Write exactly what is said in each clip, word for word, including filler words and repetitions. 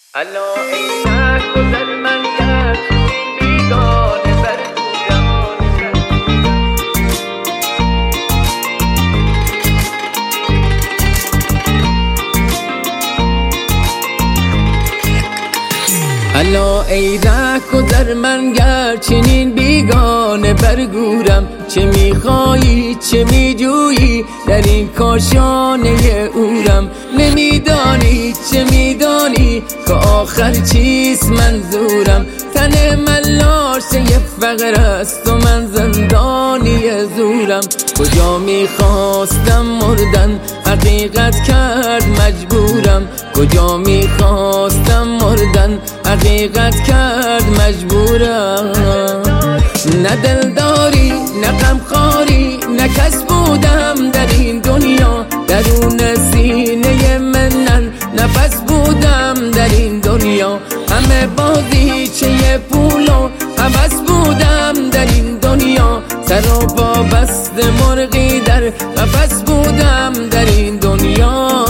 الا اینک گذر من کرد بیگانه بر الا ای رک و در من گر چنین بیگانه برگورم، چه میخوایی چه میجویی در این کاشانه اورم، نمیدانی چه میدانی که آخر چیست منظورم، تن من لاشه فقر است و من زندانی زورم، کجا میخواستم مردن حقیقت کرد مجبورم، کجا میخواستم مردن حقیقت کرد مجبورم، نه دلداری نه غمخواری نه کس بودم در این دنیا، درون سینه منن نفس بودم در این دنیا، همه بازی چه پول و هوس بودم در این دنیا، سر و پا بست مرغی در قفس بودم در این دنیا.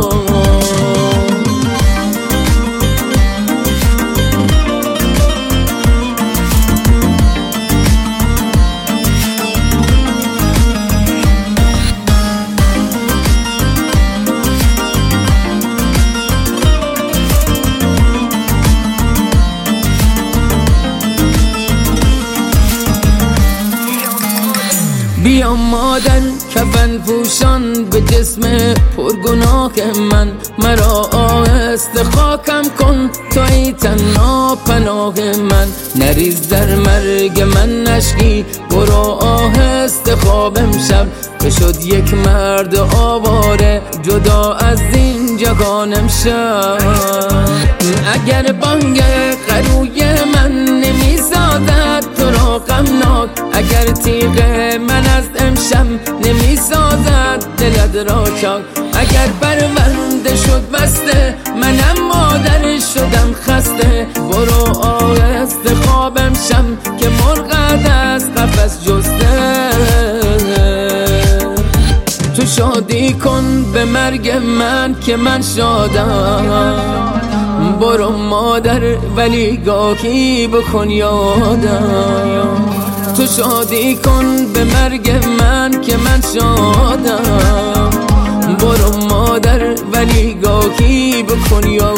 بیا مادر کفن پوشان به جسم پرگناه من، مرا آهسته خاکم کن تا ای تنها پناه من، نریز در مرگ من نشکی برو آهسته خواب امشب، که شد یک مرد آواره جدا از این جهان امشب، اگر بانگ قروی من نمیسازد تو را غمناک، اگر تیغ من از امشب نمیسازد دلت را چاک، اگر پرونده شد بسته منم مادر شدم خسته، برو آهسته خواب امشب که مرغت از قفس جسته، تو شادی کن به مرگ من که من شادم، برو مادر ولی گاهی بکن یادم، تو شادی کن به مرگ من که من شادم، برو مادر ولی گاهی بکن یادم.